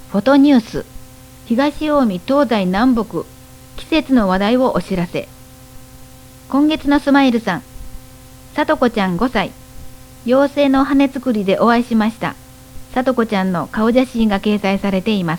フォトニュース、東近江東西南北、季節の話題をお知らせ。今月のスマイルさん、さとこちゃん5歳、妖精の羽作りでお会いしました。さとこちゃんの顔写真が掲載されています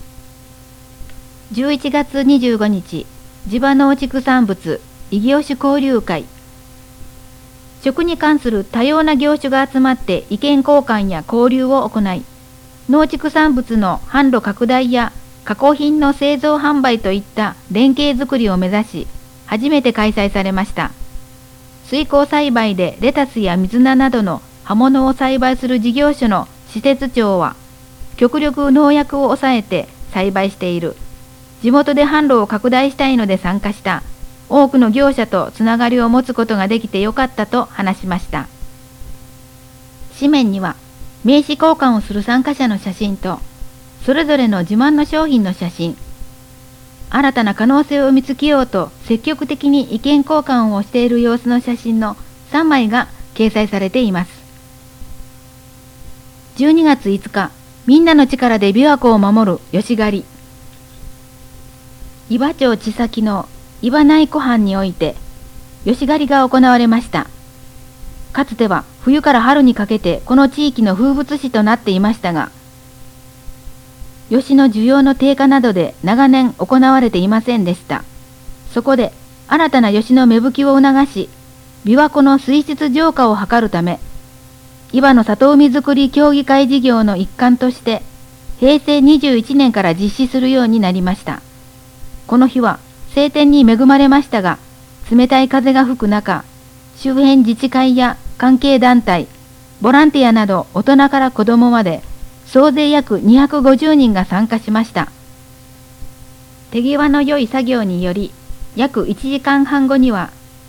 。11月25日、地場農畜産物異業種交流会。食に関する多様な業種が集まって意見交換や交流を行い、農畜産物の販路拡大や加工品の製造販売といった連携づくりを目指し、初めて開催されました。水耕栽培でレタスや水菜などの葉物を栽培する事業所の施設長は、極力農薬を抑えて栽培している。地元で販路を拡大したいので参加した。多くの業者とつながりを持つことができてよかったと話しました。紙面には名刺交換をする参加者の写真と、それぞれの自慢の商品の写真、新たな可能性を見つけようと積極的に意見交換をしている様子の写真の3枚が掲載されています。12月5日、みんなの力で琵琶湖を守る吉狩り。伊庭町千崎の伊庭内湖畔において吉狩りが行われました。かつては冬から春にかけてこの地域の風物詩となっていましたが、吉の需要の低下などで長年行われていませんでした。そこで新たな吉の芽吹きを促し、琵琶湖の水質浄化を図るため、伊庭の里海づくり協議会事業の一環として平成21年から実施するようになりました。この日は晴天に恵まれましたが、冷たい風が吹く中、周辺自治会や関係団体、ボランティアなど大人から子どもまで総勢約250人が参加しました。手際の良い作業により、約1時間半後には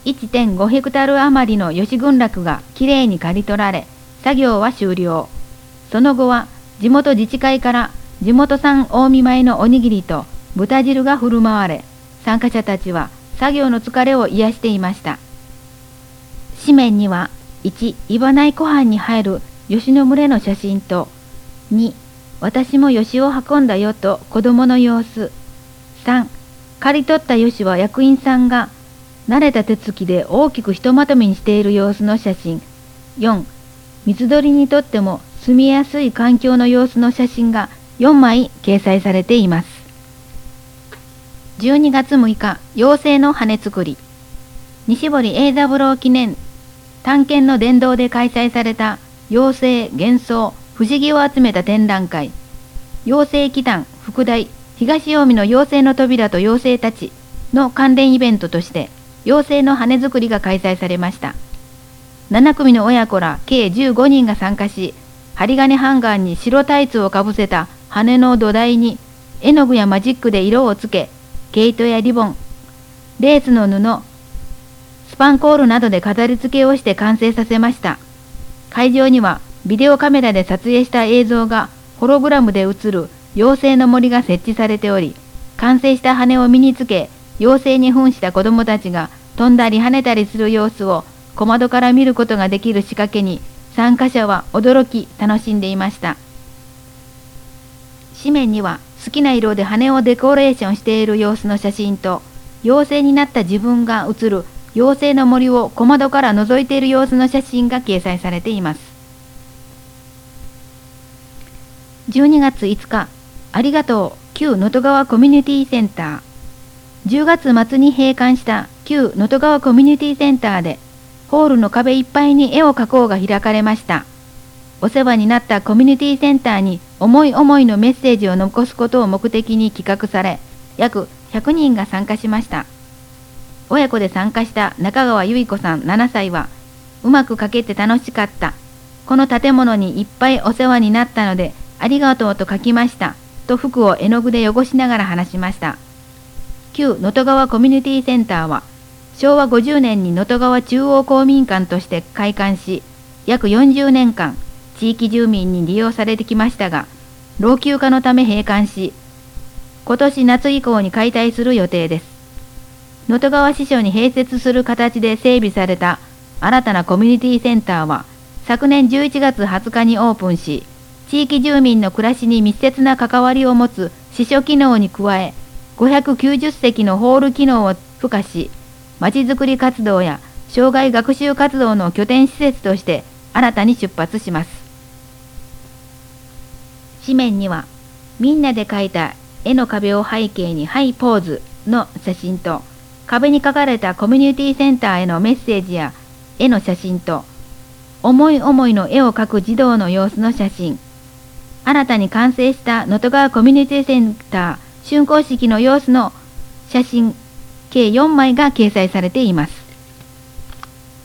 1.5 ヘクタール余りの吉群落がきれいに刈り取られ、作業は終了。その後は地元自治会から地元産近江米のおにぎりと豚汁が振る舞われ、参加者たちは作業の疲れを癒していました。紙面には1、伊庭内湖畔に入る吉の群れの写真と、2、私も吉を運んだよと子供の様子、3、刈り取った吉は役員さんが慣れた手つきで大きくひとまとめにしている様子の写真、4、水鳥にとっても住みやすい環境の様子の写真が4枚掲載されています。12月6日、妖精の羽作り。西堀英三郎記念探検の殿堂で開催された妖精、幻想、不思議を集めた展覧会、妖精祈願副題東近江の妖精の扉と妖精たちの関連イベントとして、妖精の羽作りが開催されました。7組の親子ら計15人が参加し、針金ハンガーに白タイツをかぶせた羽の土台に絵の具やマジックで色をつけ、毛糸やリボン、レースの布、スパンコールなどで飾り付けをして完成させました。会場にはビデオカメラで撮影した映像がホログラムで映る妖精の森が設置されており、完成した羽を身につけ、妖精に扮した子どもたちが飛んだり跳ねたりする様子を小窓から見ることができる仕掛けに、参加者は驚き楽しんでいました。紙面には好きな色で羽をデコレーションしている様子の写真と、妖精になった自分が写る妖精の森を小窓から覗いている様子の写真が掲載されています。12月5日、ありがとう旧能登川コミュニティセンター。10月末に閉館した旧能登川コミュニティセンターで、ホールの壁いっぱいに絵を描こうが開かれました。お世話になったコミュニティセンターに思い思いのメッセージを残すことを目的に企画され、約100人が参加しました。親子で参加した中川由衣子さん7歳は、うまく描けて楽しかった。この建物にいっぱいお世話になったのでありがとうと書きました。と服を絵の具で汚しながら話しました。旧能登川コミュニティセンターは、昭和50年に能登川中央公民館として開館し、約40年間、地域住民に利用されてきましたが、老朽化のため閉館し、今年夏以降に解体する予定です。能登川支所に併設する形で整備された新たなコミュニティセンターは、昨年11月20日にオープンし、 地域住民の暮らしに密接な関わりを持つ支所機能に加え、590席のホール機能を付加し、まちづくり活動や障害学習活動の拠点施設として新たに出発します。紙面には、みんなで描いた絵の壁を背景にハイポーズの写真と、壁に書かれたコミュニティセンターへのメッセージや絵の写真と、思い思いの絵を描く児童の様子の写真、新たに完成した能登川コミュニティセンター竣工式の様子の写真計4枚が掲載されています。